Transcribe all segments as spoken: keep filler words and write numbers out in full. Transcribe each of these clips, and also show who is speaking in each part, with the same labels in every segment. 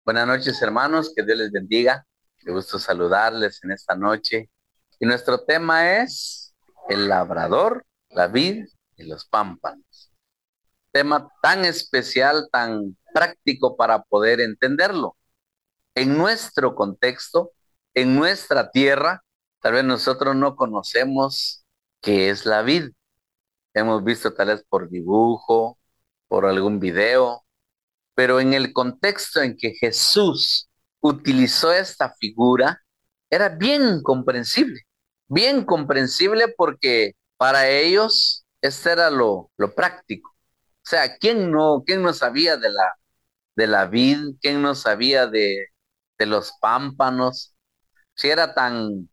Speaker 1: Buenas noches, hermanos, que Dios les bendiga. Qué gusto saludarles en esta noche. Y nuestro tema es el labrador, la vid y los pámpanos. Tema tan especial, tan práctico para poder entenderlo. En nuestro contexto, en nuestra tierra, tal vez nosotros no conocemos qué es la vid. Hemos visto tal vez por dibujo, por algún video, pero en el contexto en que Jesús utilizó esta figura, era bien comprensible, bien comprensible porque para ellos este era lo, lo práctico. O sea, ¿quién no, quién no sabía de la, de la vid? ¿Quién no sabía de, de los pámpanos? Si era tan,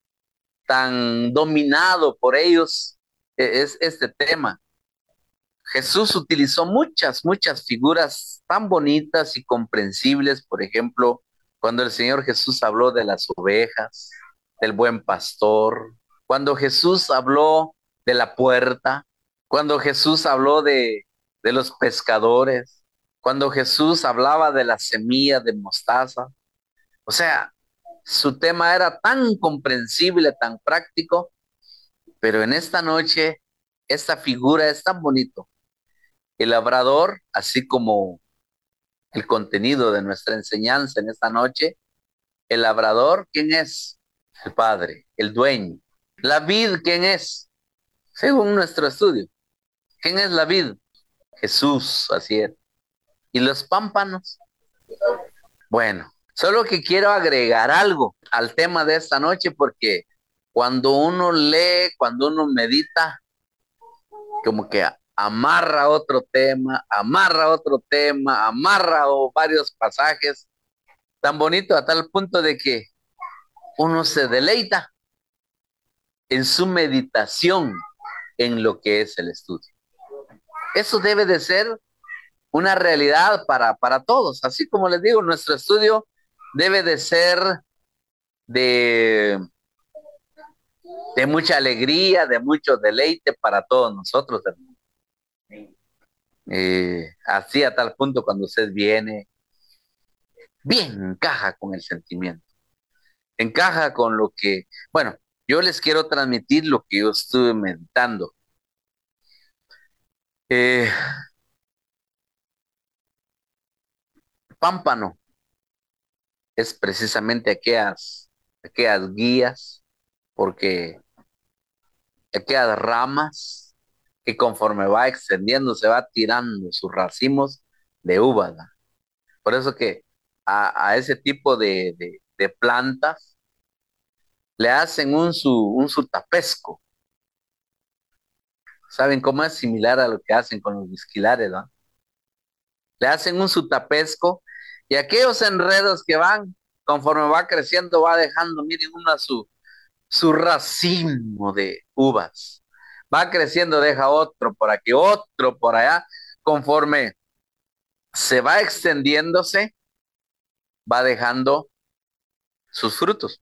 Speaker 1: tan dominado por ellos, e- es este tema. Jesús utilizó muchas, muchas figuras tan bonitas y comprensibles. Por ejemplo, cuando el Señor Jesús habló de las ovejas, del buen pastor, cuando Jesús habló de la puerta, cuando Jesús habló de, de los pescadores, cuando Jesús hablaba de la semilla de mostaza. O sea, su tema era tan comprensible, tan práctico, pero en esta noche, esta figura es tan bonito. El labrador, así como el contenido de nuestra enseñanza en esta noche, el labrador, ¿quién es? El padre, el dueño. La vid, ¿quién es? Según nuestro estudio. ¿Quién es la vid? Jesús, así es. ¿Y los pámpanos? Bueno, solo que quiero agregar algo al tema de esta noche porque cuando uno lee, cuando uno medita, como que amarra otro tema, amarra otro tema, amarra o varios pasajes tan bonito a tal punto de que uno se deleita en su meditación en lo que es el estudio. Eso debe de ser una realidad para, para todos. Así como les digo, nuestro estudio debe de ser de, de mucha alegría, de mucho deleite para todos nosotros. Eh, así a tal punto cuando usted viene, bien encaja con el sentimiento, encaja con lo que, bueno, yo les quiero transmitir lo que yo estuve meditando. Eh, Pámpano es precisamente aquellas, aquellas guías, porque aquellas ramas que conforme va extendiendo se va tirando sus racimos de uvas. ¿No? Por eso que a, a ese tipo de, de, de, plantas le hacen un, su, un sutapesco. ¿Saben cómo es similar a lo que hacen con los bisquilares? ¿No? Le hacen un sutapesco y aquellos enredos que van, conforme va creciendo, va dejando, miren, una su, su racimo de uvas. Va creciendo, deja otro por aquí, otro por allá. Conforme se va extendiéndose, va dejando sus frutos.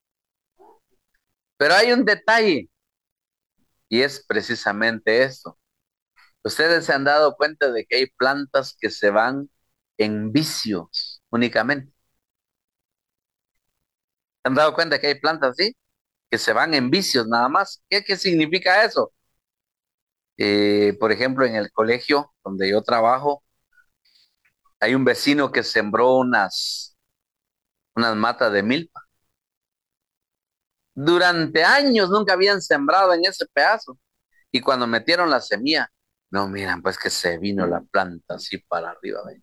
Speaker 1: Pero hay un detalle y es precisamente esto. Ustedes se han dado cuenta de que hay plantas que se van en vicios únicamente. ¿Se han dado cuenta que hay plantas así? Que se van en vicios nada más. ¿Qué, qué significa eso? Eh, por ejemplo, en el colegio donde yo trabajo, hay un vecino que sembró unas, unas matas de milpa. Durante años nunca habían sembrado en ese pedazo. Y cuando metieron la semilla, no, miran, pues que se vino la planta así para arriba. ¿Ve?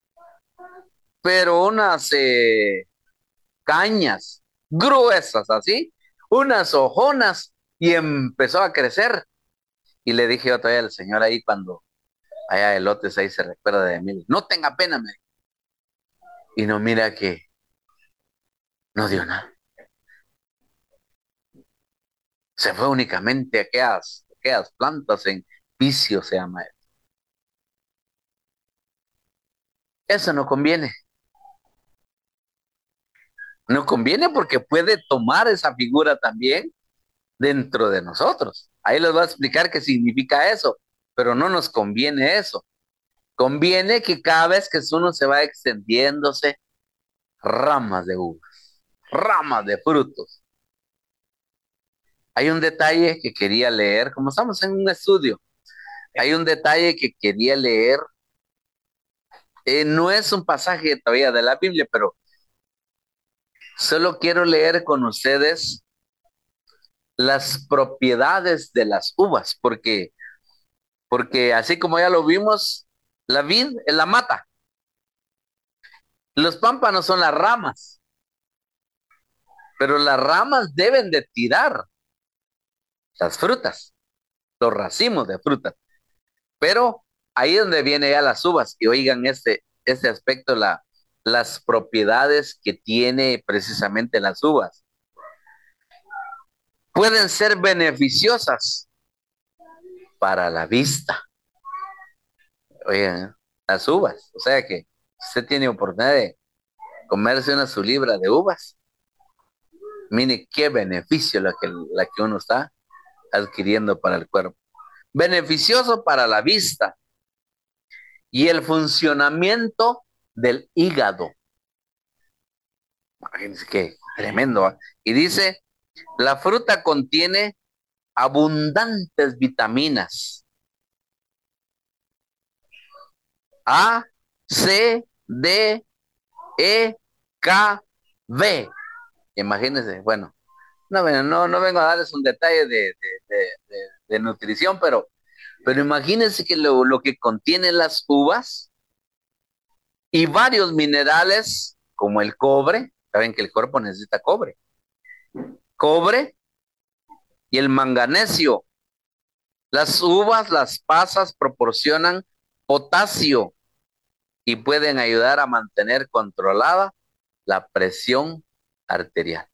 Speaker 1: Pero unas eh, cañas gruesas así, unas hojonas, y empezó a crecer. Y le dije yo todavía al señor ahí cuando allá elotes ahí se recuerda de mí, no tenga pena, me. Y no mira que no dio nada. Se fue únicamente aquellas, aquellas plantas en vicio, se llama eso. Eso no conviene. No conviene porque puede tomar esa figura también dentro de nosotros. Ahí les voy a explicar qué significa eso, pero no nos conviene eso. Conviene que cada vez que uno se va extendiéndose, ramas de uvas, ramas de frutos. Hay un detalle que quería leer, como estamos en un estudio, hay un detalle que quería leer. Eh, no es un pasaje todavía de la Biblia, pero solo quiero leer con ustedes las propiedades de las uvas, porque, porque así como ya lo vimos, la vid es la mata, los pámpanos son las ramas, pero las ramas deben de tirar las frutas, los racimos de frutas, pero ahí es donde vienen ya las uvas, y oigan este, este aspecto, la, las propiedades que tiene precisamente las uvas. Pueden ser beneficiosas para la vista. Oigan, las uvas, o sea que usted tiene oportunidad de comerse una su libra de uvas. Mire qué beneficio la que, la que uno está adquiriendo para el cuerpo. Beneficioso para la vista y el funcionamiento del hígado. Imagínense qué tremendo, ¿eh? Y dice, la fruta contiene abundantes vitaminas A, C, D, E, K, B. Imagínense, bueno, no, bueno, no, no vengo a darles un detalle de, de, de, de, de nutrición, pero, pero imagínense que lo, lo que contienen las uvas y varios minerales como el cobre, saben que el cuerpo necesita cobre, cobre y el manganesio. Las uvas, las pasas proporcionan potasio y pueden ayudar a mantener controlada la presión arterial.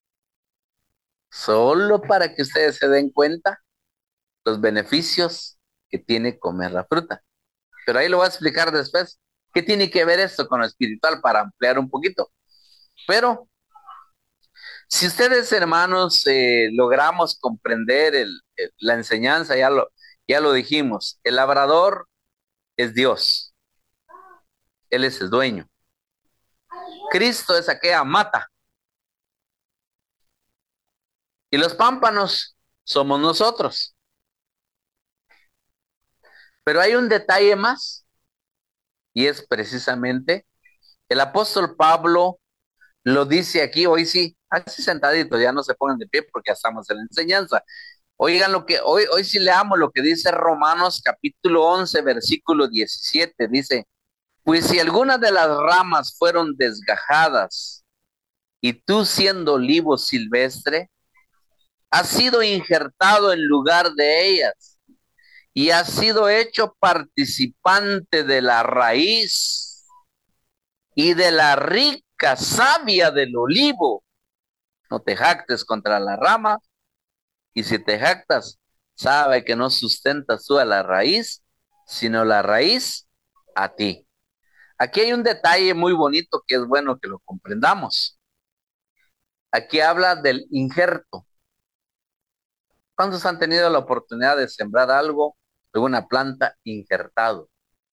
Speaker 1: Solo para que ustedes se den cuenta los beneficios que tiene comer la fruta. Pero ahí lo voy a explicar después. ¿Qué tiene que ver esto con lo espiritual para ampliar un poquito? Pero si ustedes, hermanos, eh, logramos comprender el, el, la enseñanza, ya lo, ya lo dijimos, el labrador es Dios. Él es el dueño. Cristo es aquella mata. Y los pámpanos somos nosotros. Pero hay un detalle más, y es precisamente el apóstol Pablo lo dice aquí, hoy sí, así sentaditos, ya no se pongan de pie porque ya estamos en la enseñanza. Oigan lo que, hoy, hoy sí leamos lo que dice Romanos capítulo once, versículo diecisiete, dice, pues si algunas de las ramas fueron desgajadas y tú siendo olivo silvestre, has sido injertado en lugar de ellas y has sido hecho participante de la raíz y de la rica savia del olivo. No te jactes contra la rama, y si te jactas, sabe que no sustentas tú a la raíz, sino la raíz a ti. Aquí hay un detalle muy bonito que es bueno que lo comprendamos. Aquí habla del injerto. ¿Cuántos han tenido la oportunidad de sembrar algo, alguna planta injertado?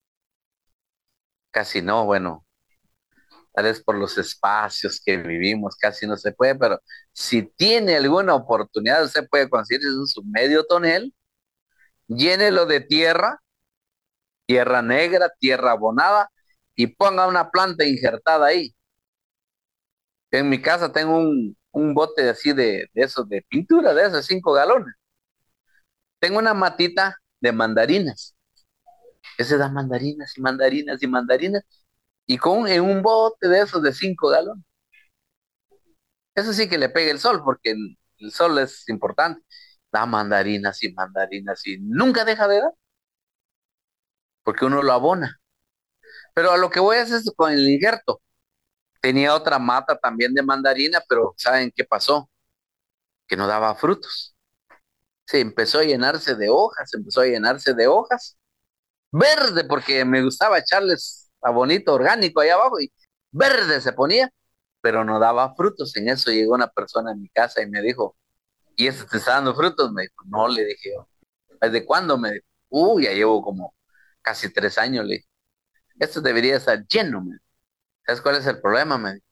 Speaker 1: Casi no, bueno, tal vez por los espacios que vivimos, casi no se puede, pero si tiene alguna oportunidad, usted puede conseguir un medio tonel, llénelo de tierra, tierra negra, tierra abonada, y ponga una planta injertada ahí. En mi casa tengo un, un bote así de, de esos de pintura, de esos cinco galones. Tengo una matita de mandarinas. Ese da mandarinas y mandarinas y mandarinas, y con en un bote de esos de cinco galones. Eso sí que le pega el sol, porque el sol es importante. Da mandarinas y mandarinas y nunca deja de dar, porque uno lo abona. Pero a lo que voy a hacer es con el injerto. Tenía otra mata también de mandarina, pero ¿saben qué pasó? Que no daba frutos. Se empezó a llenarse de hojas, empezó a llenarse de hojas. Verde, porque me gustaba echarles abonito orgánico ahí abajo, y verde se ponía, pero no daba frutos. En eso llegó una persona a mi casa y me dijo, ¿y este te está dando frutos? Me dijo, no, le dije yo. ¿Desde cuándo? Me dijo, uy, ya llevo como casi tres años, le dije. Esto debería estar lleno, me dijo. ¿Sabes cuál es el problema? Me dijo.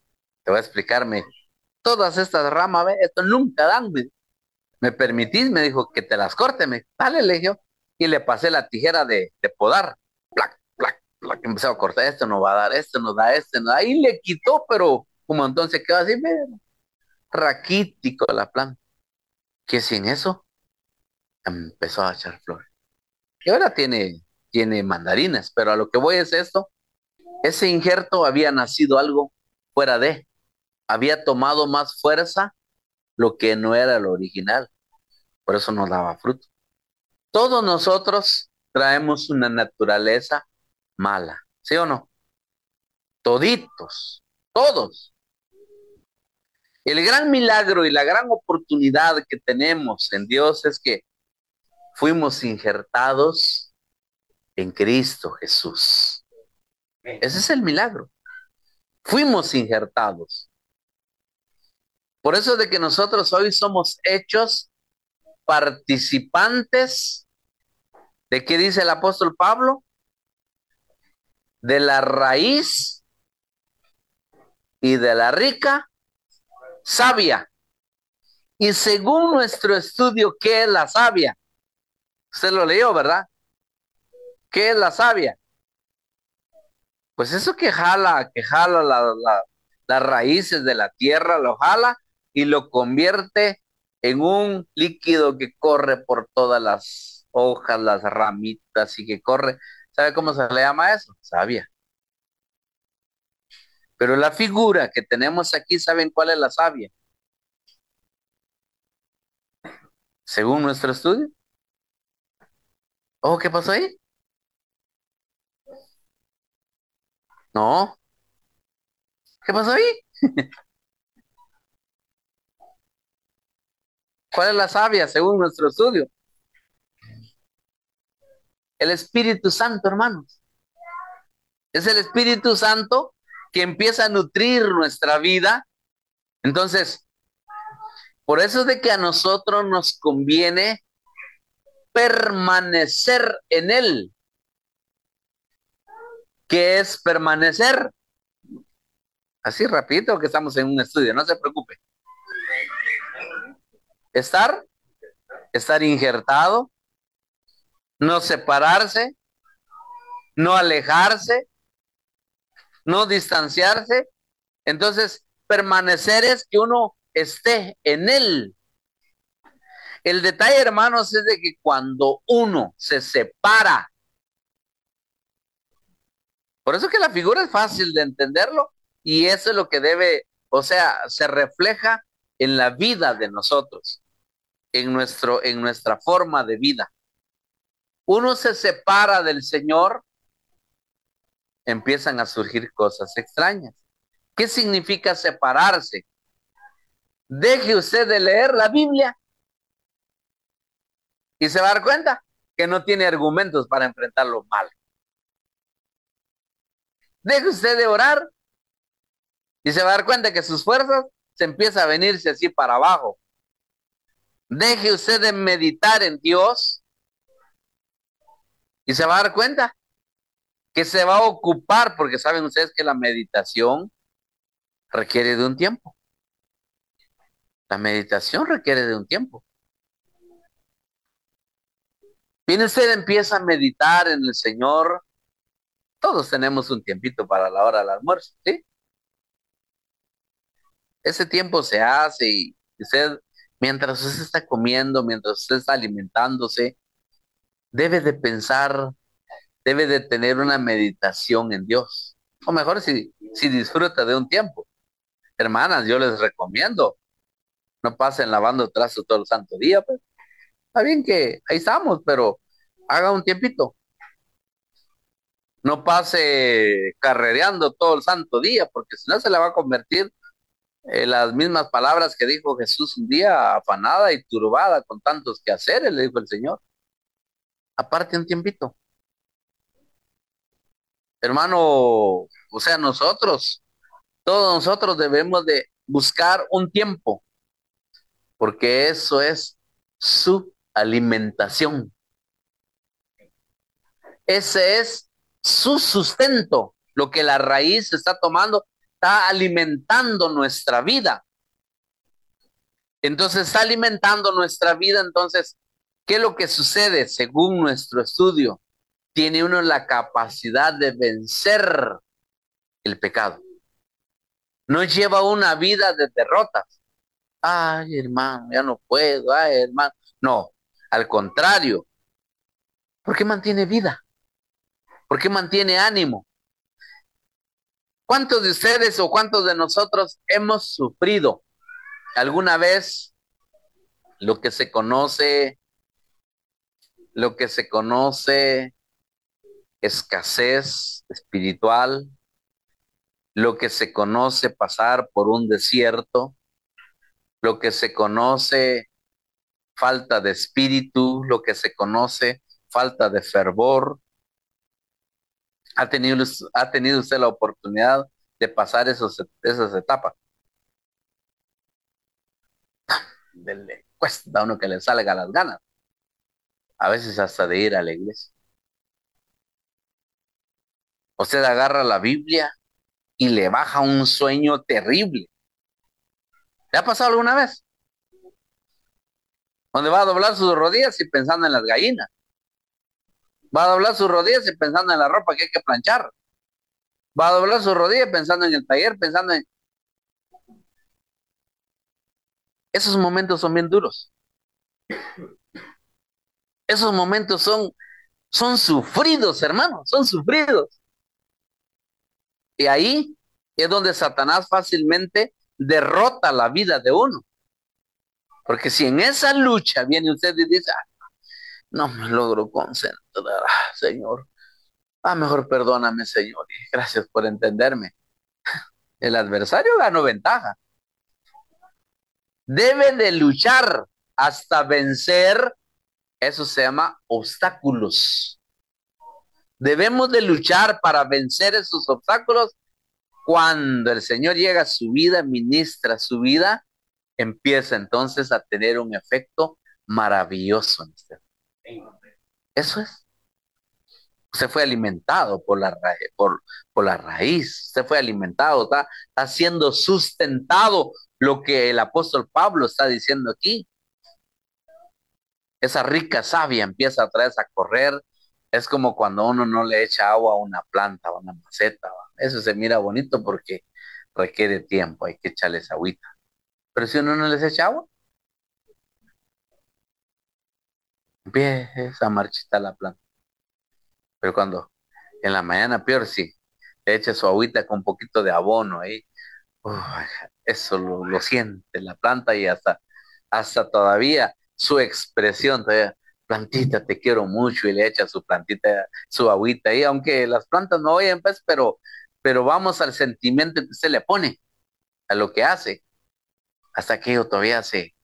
Speaker 1: Te voy a explicarme. Todas estas ramas, ve, esto nunca dan. Me, ¿me permitís? Me dijo que te las corte. Me, dale, le dije yo. Y le pasé la tijera de, de podar. Plac, plac, plac. Empezó a cortar. Esto no va a dar, esto no da, esto no da. Y le quitó, pero como entonces quedó así, ve, raquítico la planta. Que sin eso empezó a echar flores. Y ahora tiene, tiene mandarinas, pero a lo que voy es esto. Ese injerto había nacido algo fuera de, había tomado más fuerza lo que no era el original, por eso no daba fruto. Todos nosotros traemos una naturaleza mala, ¿sí o no? Toditos, todos. El gran milagro y la gran oportunidad que tenemos en Dios es que fuimos injertados en Cristo Jesús. Ese es el milagro. Fuimos injertados. Por eso de que nosotros hoy somos hechos participantes de qué dice el apóstol Pablo, de la raíz y de la rica savia. Y según nuestro estudio, ¿qué es la savia? Usted lo leyó, ¿verdad? ¿Qué es la savia? Pues eso que jala, que jala la, la, las raíces de la tierra, lo jala y lo convierte en un líquido que corre por todas las hojas, las ramitas y que corre. ¿Sabe cómo se le llama eso? Savia. Pero la figura que tenemos aquí, ¿saben cuál es la savia? Según nuestro estudio. Oh, ¿qué pasó ahí? No. ¿Qué pasó ahí? ¿Cuál es la savia según nuestro estudio? El Espíritu Santo, hermanos. Es el Espíritu Santo que empieza a nutrir nuestra vida. Entonces, por eso es de que a nosotros nos conviene permanecer en Él. ¿Qué es permanecer? Así rapidito que estamos en un estudio, no se preocupe. Estar, estar injertado, no separarse, no alejarse, no distanciarse. Entonces, permanecer es que uno esté en Él. El detalle, hermanos, es de que cuando uno se separa, por eso que la figura es fácil de entenderlo y eso es lo que debe, o sea, se refleja en la vida de nosotros, en nuestro, en nuestra forma de vida. Uno se separa del Señor, empiezan a surgir cosas extrañas. ¿Qué significa separarse? Deje usted de leer la Biblia y se va a dar cuenta que no tiene argumentos para enfrentar lo malo. Deje usted de orar y se va a dar cuenta que sus fuerzas se empiezan a venirse así para abajo. Deje usted de meditar en Dios y se va a dar cuenta que se va a ocupar, porque saben ustedes que la meditación requiere de un tiempo. La meditación requiere de un tiempo. Viene usted, empieza a meditar en el Señor. Todos tenemos un tiempito para la hora del almuerzo, ¿sí? Ese tiempo se hace y usted, mientras usted está comiendo, mientras usted está alimentándose, debe de pensar, debe de tener una meditación en Dios. O mejor si, si disfruta de un tiempo. Hermanas, yo les recomiendo, no pasen lavando trastos todo el santo día, pues. Está bien que ahí estamos, pero haga un tiempito. No pase carrereando todo el santo día, porque si no se le va a convertir en las mismas palabras que dijo Jesús un día, afanada y turbada con tantos quehaceres, le dijo el Señor. Aparte un tiempito. Hermano, o sea, nosotros, todos nosotros debemos de buscar un tiempo, porque eso es su alimentación. Ese es su sustento, lo que la raíz está tomando. está alimentando nuestra vida. Entonces está alimentando nuestra vida. Entonces, ¿qué es lo que sucede? Según nuestro estudio, tiene uno la capacidad de vencer el pecado. No lleva una vida de derrotas. Ay, hermano, ya no puedo. Ay, hermano. No, al contrario. ¿Por qué mantiene vida? ¿Por qué mantiene ánimo? ¿Cuántos de ustedes o cuántos de nosotros hemos sufrido alguna vez lo que se conoce, lo que se conoce escasez espiritual, lo que se conoce pasar por un desierto, lo que se conoce falta de espíritu, lo que se conoce falta de fervor? ¿Ha tenido, ha tenido usted la oportunidad de pasar esos, esas etapas? Le cuesta a uno que le salga las ganas, a veces hasta de ir a la iglesia. Usted agarra la Biblia y le baja un sueño terrible. ¿Le ha pasado alguna vez? Donde va a doblar sus rodillas y pensando en las gallinas. Va a doblar sus rodillas y pensando en la ropa que hay que planchar. Va a doblar sus rodillas pensando en el taller, pensando en... Esos momentos son bien duros. Esos momentos son, son sufridos, hermanos, son sufridos. Y ahí es donde Satanás fácilmente derrota la vida de uno. Porque si en esa lucha viene usted y dice, ah, no me logro concentrar, Señor. Ah, mejor perdóname, Señor, y gracias por entenderme. El adversario ganó ventaja. Debe de luchar hasta vencer. Eso se llama obstáculos. Debemos de luchar para vencer esos obstáculos. Cuando el Señor llega a su vida, ministra su vida, empieza entonces a tener un efecto maravilloso en usted. Eso es. Usted fue alimentado por la, ra por, por la raíz. Usted fue alimentado, está, está siendo sustentado, lo que el apóstol Pablo está diciendo aquí. Esa rica savia empieza otra vez a correr. Es como cuando uno no le echa agua a una planta o a una maceta. Eso se mira bonito porque requiere tiempo, hay que echarles agüita. Pero si uno no les echa agua, empieza a marchitar la planta. Pero cuando en la mañana, peor sí, le echa su agüita con un poquito de abono ahí, uf, eso lo, lo siente la planta y hasta, hasta todavía su expresión, todavía, plantita, te quiero mucho, y le echa su plantita, su agüita ahí, aunque las plantas no oyen, pues, pero, pero vamos al sentimiento que se le pone a lo que hace, hasta que yo todavía se,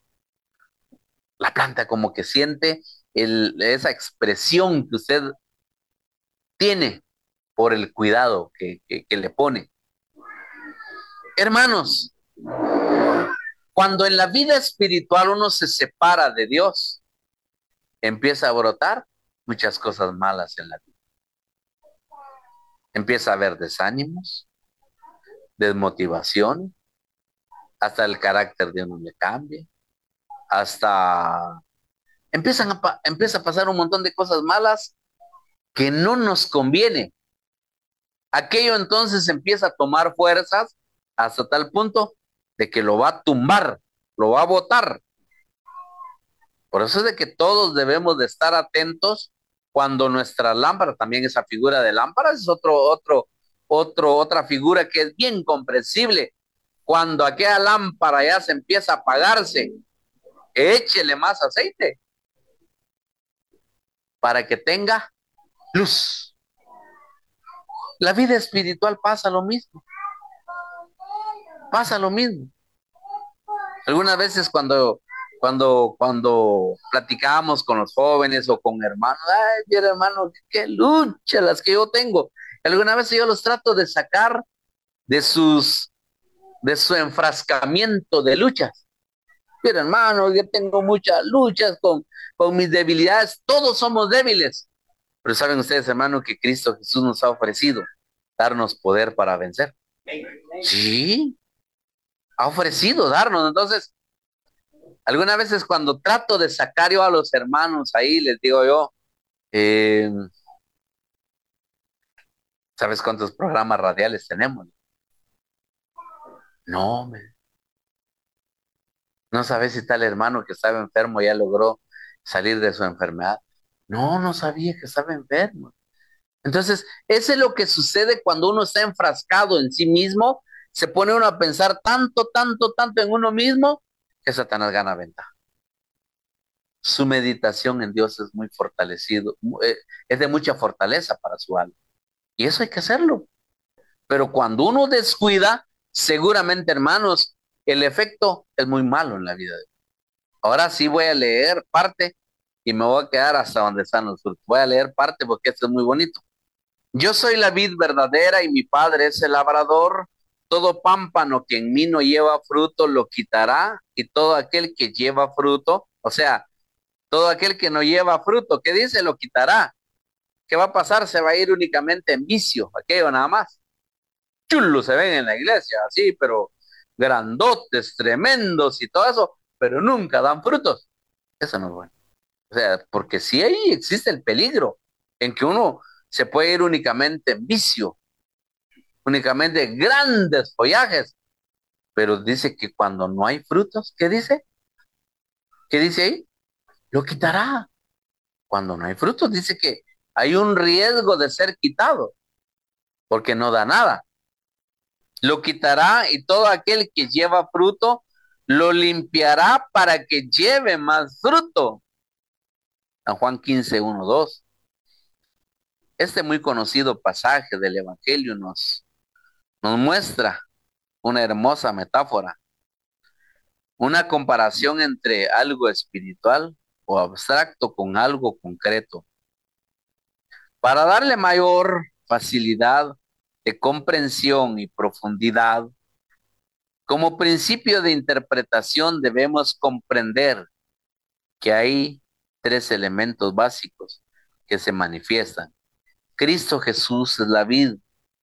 Speaker 1: la planta como que siente el, esa expresión que usted tiene por el cuidado que, que, que le pone. Hermanos, cuando en la vida espiritual uno se separa de Dios, empieza a brotar muchas cosas malas en la vida. Empieza a haber desánimos, desmotivación, hasta el carácter de uno le cambia, hasta empiezan a, empieza a pasar un montón de cosas malas que no nos conviene. Aquello entonces empieza a tomar fuerzas hasta tal punto de que lo va a tumbar, lo va a botar. Por eso es de que todos debemos de estar atentos cuando nuestra lámpara, también esa figura de lámpara es otro, otro, otro, otra figura que es bien comprensible. Cuando aquella lámpara ya se empieza a apagarse, échele más aceite para que tenga luz. La vida espiritual pasa lo mismo. Pasa lo mismo. Algunas veces cuando, cuando, cuando platicamos con los jóvenes o con hermanos, ay, mi hermano, qué lucha las que yo tengo. Algunas veces yo los trato de sacar de sus, de su enfrascamiento de luchas. Mira, hermano, yo tengo muchas luchas con, con mis debilidades. Todos somos débiles. Pero saben ustedes, hermano, que Cristo Jesús nos ha ofrecido darnos poder para vencer. Sí, ha ofrecido darnos. Entonces, algunas veces cuando trato de sacar yo a los hermanos ahí, les digo yo, eh, ¿sabes cuántos programas radiales tenemos? No, me- no sabes si tal hermano que estaba enfermo ya logró salir de su enfermedad. No, no sabía que estaba enfermo. Entonces, eso es lo que sucede cuando uno está enfrascado en sí mismo, se pone uno a pensar tanto, tanto, tanto en uno mismo, que Satanás gana ventaja. Su meditación en Dios es muy fortalecido, mu- eh, es de mucha fortaleza para su alma. Y eso hay que hacerlo. Pero cuando uno descuida, seguramente, hermanos, el efecto es muy malo en la vida de uno. Ahora sí voy a leer parte y me voy a quedar hasta donde están los frutos. Voy a leer parte porque esto es muy bonito. Yo soy la vid verdadera y mi padre es el labrador. Todo pámpano que en mí no lleva fruto lo quitará y todo aquel que lleva fruto, o sea, todo aquel que no lleva fruto, ¿qué dice? Lo quitará. ¿Qué va a pasar? Se va a ir únicamente en vicio, aquello nada más. Chulos se ven en la iglesia, así, pero grandotes, tremendos y todo eso, pero nunca dan frutos. Eso no es bueno. O sea, porque sí ahí existe el peligro en que uno se puede ir únicamente en vicio, únicamente grandes follajes, pero dice que cuando no hay frutos, ¿qué dice? ¿Qué dice ahí? Lo quitará. Cuando no hay frutos, dice que hay un riesgo de ser quitado, porque no da nada. Lo quitará y todo aquel que lleva fruto lo limpiará para que lleve más fruto. San Juan quince, uno, dos. Este muy conocido pasaje del Evangelio nos, nos muestra una hermosa metáfora, una comparación entre algo espiritual o abstracto con algo concreto. Para darle mayor facilidad de comprensión y profundidad, como principio de interpretación debemos comprender que hay tres elementos básicos que se manifiestan. Cristo Jesús es la vid,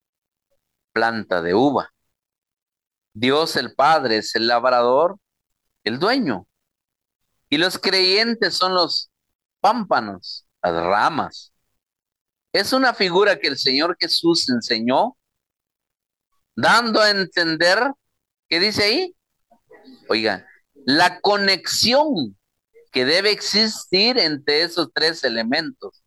Speaker 1: planta de uva. Dios el Padre es el labrador, el dueño. Y los creyentes son los pámpanos, las ramas. Es una figura que el Señor Jesús enseñó, dando a entender, ¿qué dice ahí? Oigan, la conexión que debe existir entre esos tres elementos.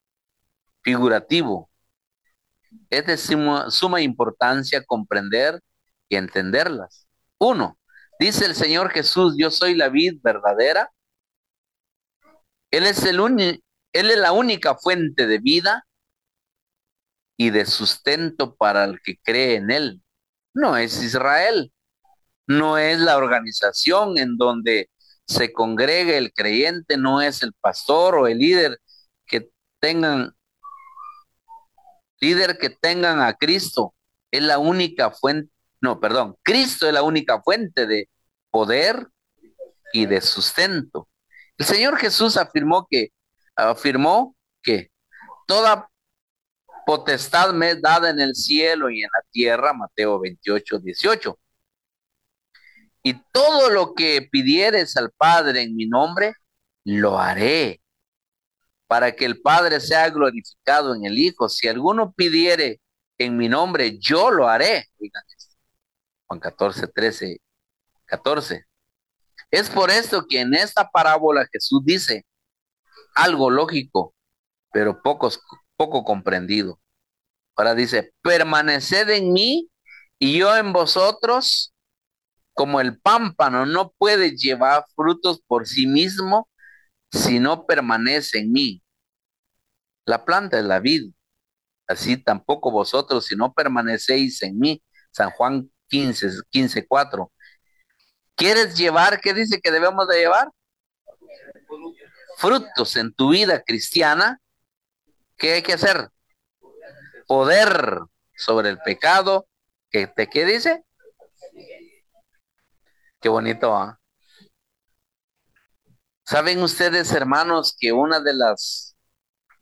Speaker 1: Figurativo. Es de suma, suma importancia comprender y entenderlas. Uno, dice el Señor Jesús, yo soy la vid verdadera. Él es, el uni- Él es la única fuente de vida y de sustento para el que cree en Él. No es Israel, no es la organización en donde se congregue el creyente, no es el pastor o el líder que tengan, líder que tengan a Cristo. Es la única fuente, no, perdón, Cristo es la única fuente de poder y de sustento. El Señor Jesús afirmó que, afirmó que toda potestad me es dada en el cielo y en la tierra, Mateo veintiocho, dieciocho. Y todo lo que pidieres al Padre en mi nombre, lo haré, para que el Padre sea glorificado en el Hijo. Si alguno pidiere en mi nombre, yo lo haré. Oigan, Juan catorce, trece, catorce. Es por esto que en esta parábola Jesús dice algo lógico, pero pocos, poco comprendido. Ahora dice, permaneced en mí y yo en vosotros, como el pámpano no puede llevar frutos por sí mismo si no permanece en mí. La planta es la vid, así tampoco vosotros si no permanecéis en mí. San Juan quince, quince, cuatro. ¿Quieres llevar? ¿Qué dice que debemos de llevar? Frutos en tu vida cristiana. ¿Qué hay que hacer? Poder sobre el pecado. ¿Qué, te, qué dice? Qué bonito, ¿ah? ¿eh? ¿Saben ustedes, hermanos, que una de las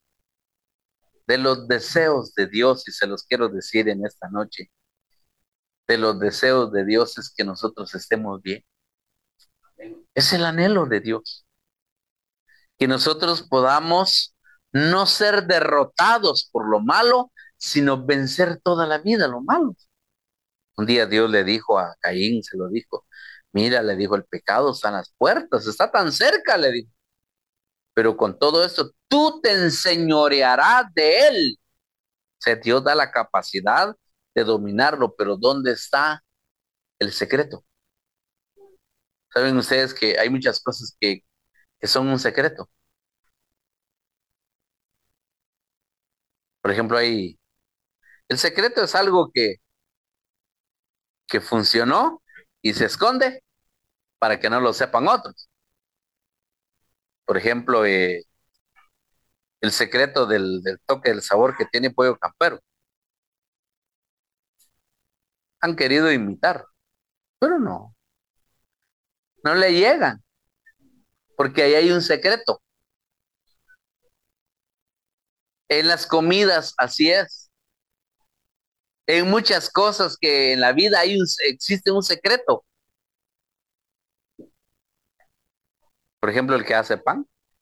Speaker 1: de los deseos de Dios, y se los quiero decir en esta noche, de los deseos de Dios es que nosotros estemos bien. Es el anhelo de Dios. Que nosotros podamos no ser derrotados por lo malo, sino vencer toda la vida lo malo. Un día Dios le dijo a Caín, se lo dijo, mira, le dijo, el pecado está en las puertas, está tan cerca, le dijo, pero con todo esto tú te enseñorearás de él. O sea, Dios da la capacidad de dominarlo, pero ¿dónde está el secreto? Saben ustedes que hay muchas cosas que, que son un secreto. Por ejemplo, hay, el secreto es algo que, que funcionó y se esconde para que no lo sepan otros. Por ejemplo, eh, el secreto del, del toque, del sabor que tiene Pollo Campero. Han querido imitar, pero no, no le llegan, porque ahí hay un secreto. En las comidas así es. En muchas cosas que en la vida hay un, existe un secreto. Por ejemplo, el que hace pan,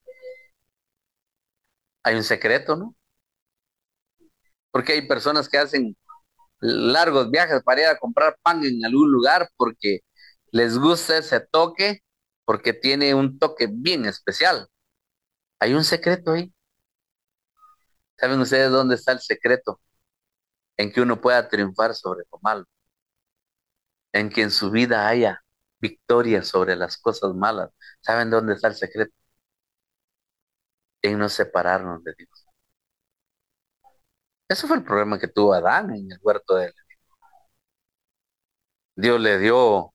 Speaker 1: hay un secreto, ¿no? Porque hay personas que hacen largos viajes para ir a comprar pan en algún lugar porque les gusta ese toque, porque tiene un toque bien especial. Hay un secreto ahí. ¿Saben ustedes dónde está el secreto? En que uno pueda triunfar sobre lo malo, en que en su vida haya victoria sobre las cosas malas. ¿Saben dónde está el secreto? En no separarnos de Dios. Ese fue el problema que tuvo Adán en el huerto de él. Dios le dio,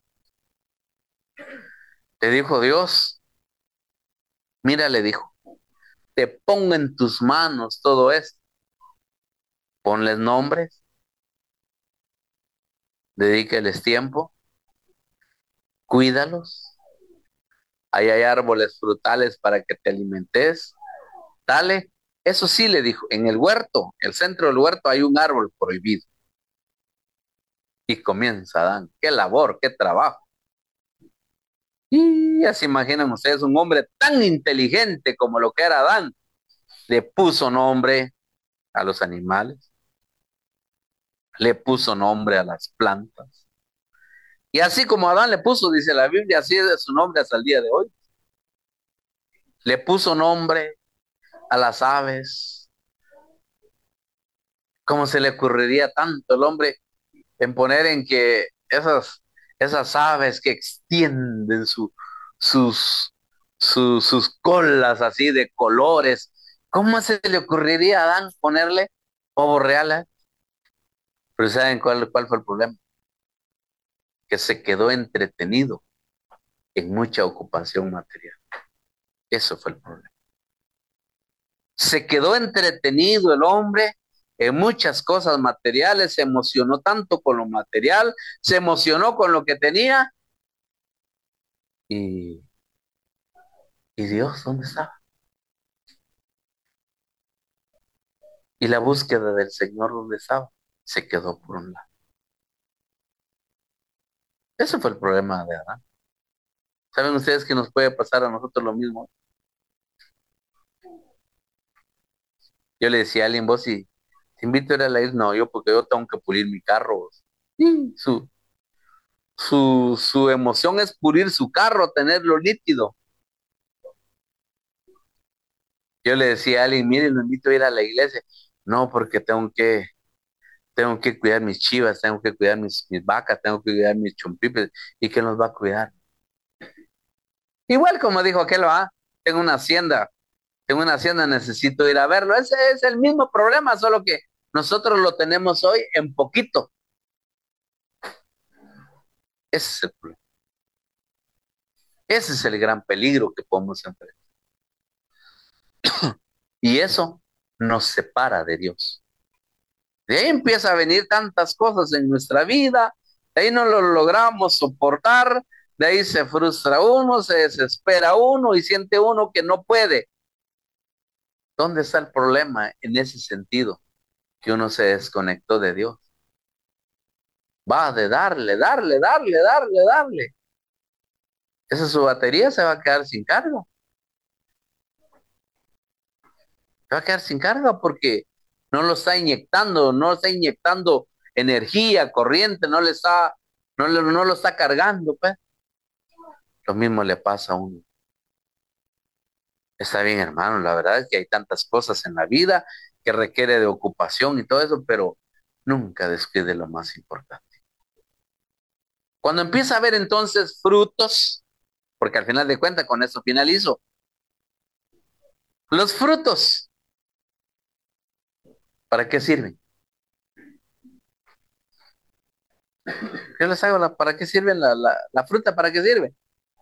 Speaker 1: le dijo Dios, mira, le dijo, te pongo en tus manos todo esto. Ponles nombres, dedíqueles tiempo, cuídalos. Ahí hay árboles frutales para que te alimentes. Dale. Eso sí le dijo, en el huerto, el centro del huerto hay un árbol prohibido. Y comienza Adán. Qué labor, qué trabajo. Y ya se imaginan ustedes un hombre tan inteligente como lo que era Adán. Le puso nombre a los animales, le puso nombre a las plantas. Y así como Adán le puso, dice la Biblia, así es su nombre hasta el día de hoy. Le puso nombre a las aves. ¿Cómo se le ocurriría tanto el hombre en poner en que esas, esas aves que extienden su, sus, su- sus colas así de colores, ¿cómo se le ocurriría a Adán ponerle pavo real? Pero ¿saben cuál, cuál fue el problema? Que se quedó entretenido en mucha ocupación material. Eso fue el problema. Se quedó entretenido el hombre en muchas cosas materiales, se emocionó tanto con lo material, se emocionó con lo que tenía. ¿Y, y Dios dónde estaba? ¿Y la búsqueda del Señor dónde estaba? Se quedó por un lado. Ese fue el problema de Adán. ¿Saben ustedes que nos puede pasar a nosotros lo mismo? Yo le decía a alguien, vos si te invito a ir a la isla, no, yo porque yo tengo que pulir mi carro. Sí, su, su, su emoción es pulir su carro, tenerlo nítido. Yo le decía a alguien, mire, lo invito a ir a la iglesia. No, porque tengo que, tengo que cuidar mis chivas, tengo que cuidar mis, mis vacas, tengo que cuidar mis chompipes. ¿Y quién los va a cuidar? Igual como dijo aquel, va, tengo una hacienda, tengo una hacienda, necesito ir a verlo. Ese es el mismo problema, solo que nosotros lo tenemos hoy en poquito. Ese es el problema. Ese es el gran peligro que podemos enfrentar. Y eso nos separa de Dios. De ahí empieza a venir tantas cosas en nuestra vida, de ahí no lo logramos soportar, de ahí se frustra uno, se desespera uno y siente uno que no puede. ¿Dónde está el problema en ese sentido? Que uno se desconectó de Dios. va de darle, darle, darle, darle, darle. Esa su batería se va a quedar sin carga. Se va a quedar sin carga porque no lo está inyectando, no está inyectando energía, corriente, no le está, no, le, no lo está cargando, pues. Lo mismo le pasa a uno. Está bien, hermano, la verdad es que hay tantas cosas en la vida que requiere de ocupación y todo eso, pero nunca descuide lo más importante. Cuando empieza a ver entonces frutos, porque al final de cuentas con eso finalizo, los frutos, ¿para qué sirven? ¿Qué les hago? La- ¿Para qué sirven la, la, la fruta? ¿Para qué sirve?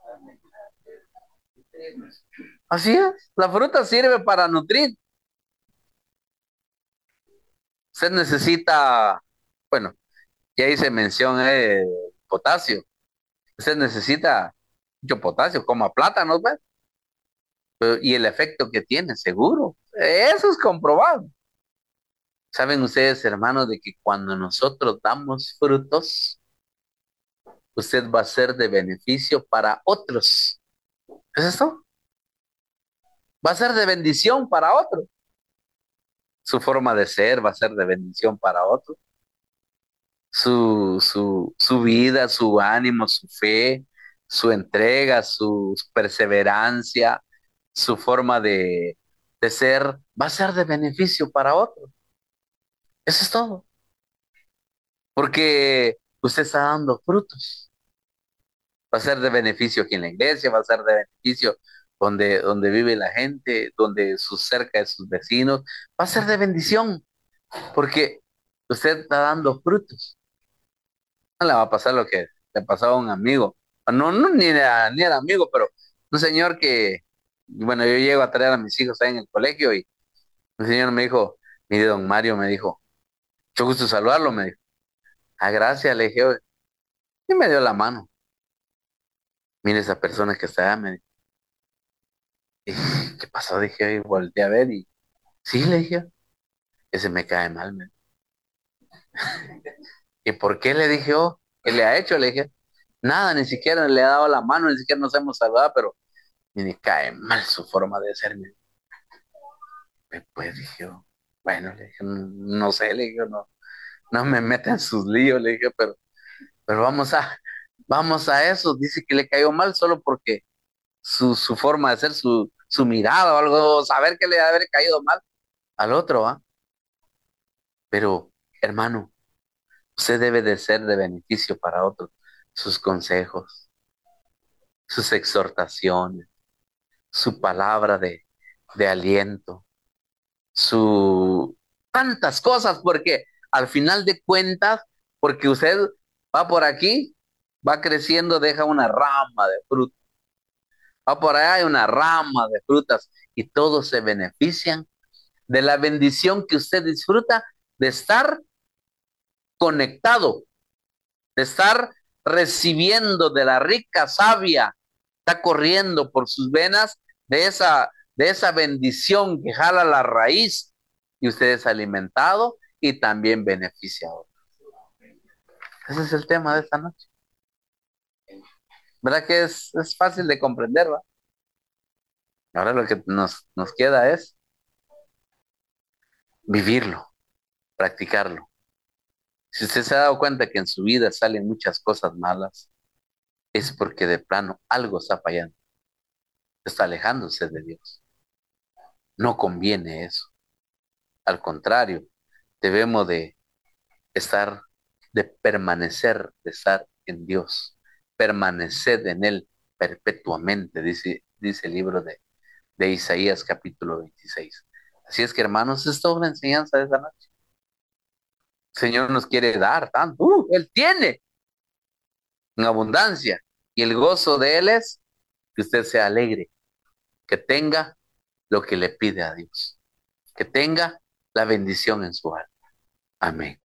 Speaker 1: Así es, la fruta sirve para nutrir. Usted necesita, bueno, ya hice mención de potasio. Usted necesita mucho potasio, coma plátanos, ¿ves? Pero- y el efecto que tiene, seguro. Eso es comprobado. ¿Saben ustedes, hermanos, de que cuando nosotros damos frutos, usted va a ser de beneficio para otros? ¿Es eso? Va a ser de bendición para otros. Su forma de ser va a ser de bendición para otros. Su, su, su vida, su ánimo, su fe, su entrega, su perseverancia, su forma de, de ser, va a ser de beneficio para otros. Eso es todo. Porque usted está dando frutos. Va a ser de beneficio aquí en la iglesia, va a ser de beneficio donde, donde vive la gente, donde su cerca de sus vecinos. Va a ser de bendición porque usted está dando frutos. No le va a pasar lo que le pasaba a un amigo. No, no ni era, ni era amigo, pero un señor que, bueno, yo llego a traer a mis hijos ahí en el colegio y un señor me dijo, mire, don Mario, me dijo, mucho gusto saludarlo, me dijo. Ah, gracias, le dije, y me dio la mano. Mire esa persona que está allá, me dijo. Y, ¿qué pasó? Dije, y volteé a ver y sí, le dije, ese me cae mal, me dijo. ¿Y por qué le dije, oh, qué le ha hecho? Le dije, nada, ni siquiera le he dado la mano, ni siquiera nos hemos saludado, pero me cae mal su forma de ser. Me Pues dije, yo, bueno, le dije, no sé, le dije, no, no me meta en sus líos, le dije, pero, pero vamos a, vamos a eso. Dice que le cayó mal solo porque su, su forma de ser, su, su mirada o algo, saber que le debe haber caído mal al otro, ¿ah? Pero, hermano, usted debe de ser de beneficio para otros. Sus consejos, sus exhortaciones, su palabra de, de aliento, su tantas cosas, porque al final de cuentas, porque usted va por aquí, va creciendo, deja una rama de fruta, va por allá, hay una rama de frutas y todos se benefician de la bendición que usted disfruta de estar conectado, de estar recibiendo de la rica savia, está corriendo por sus venas de esa, de esa bendición que jala la raíz y usted es alimentado y también beneficiado. Ese es el tema de esta noche. ¿Verdad que es, es fácil de comprender, va? Ahora lo que nos, nos queda es vivirlo, practicarlo. Si usted se ha dado cuenta que en su vida salen muchas cosas malas, es porque de plano algo está fallando, está alejándose de Dios. No conviene eso. Al contrario, debemos de estar, de permanecer, de estar en Dios, permanecer en Él perpetuamente, dice, dice el libro de, de Isaías capítulo veintiséis. Así es que, hermanos, esto es una enseñanza de esta noche. El Señor nos quiere dar tanto, uh, Él tiene en abundancia, y el gozo de Él es que usted sea alegre, que tenga lo que le pide a Dios, que tenga la bendición en su alma. Amén.